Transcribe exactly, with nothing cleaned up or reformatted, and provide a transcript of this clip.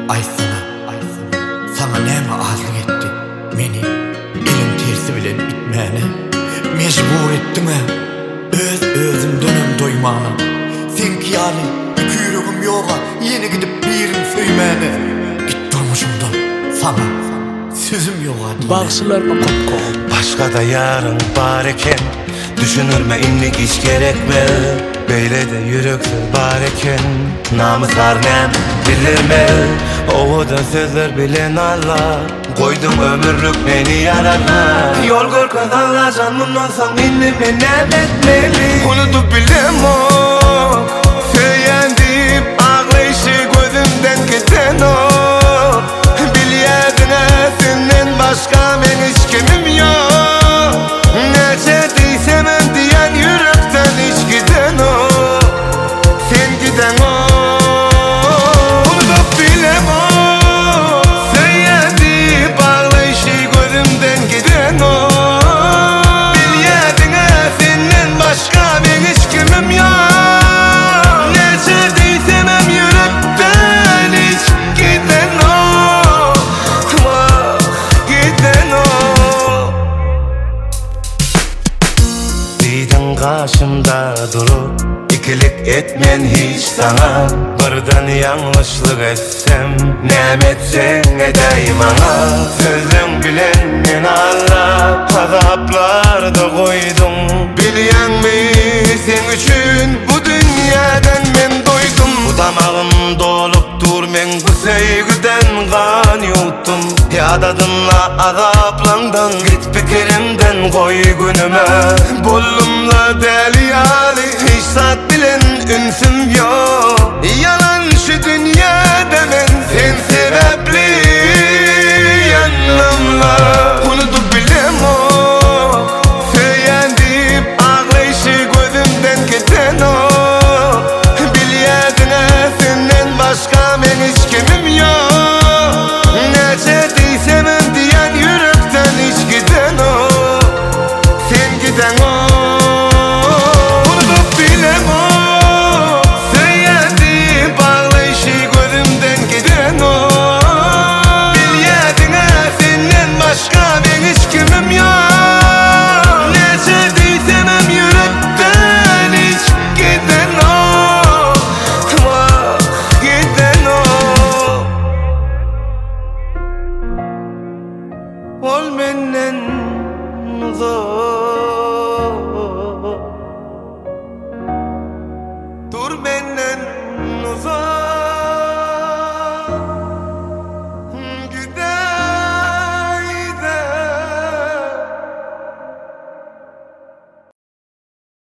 Aysana, sana näme azlyk etdi meni elim tersi bilen itmäne mejbur etdiňe öz özümdenem doýmana. Senki ýaly iki ýüregim ýoga ýene gidip birini söýmäne. Git durmuşumdan sana sözüm ýoga diýen. Bagşylarma kopko Başka da yarın bar eken düşünürme inlik hiç gerekme. Beyle de yürekler bar eken namız var nem bilirme. Oğuda sözler bilen Allah koydum ömürlük beni yarana. Yol korkan Allah canımdan san inlik nem etmeli. Unutup bilem o söyendip ağlayışı gözümden giden o. Bilyedine senden başka men hiç kimim yok. Nece değsemem diyen yürekten hiç giden o. Sen giden o. Unutup bilem o söyendip ağlayışı gözümden giden o. Bilyedine senden başka men hiç kimim yok. Karşımda durup ikilik etmen hiç sana. Birden yanlışlık etsem nem etsen edeyim ana. Sözüm bilen men Allah azaplarda koydum. Bilyen mi sen üçün bu dünyadan men doydum. Bu damağım dolup dur men bu sevgiden kan yuttum. Yadadınla azaplandın git fikirimden koy günüme. Bollumla deli yali hiç saat bilen ünsüm yok. Yalan şu dünyada men sensiz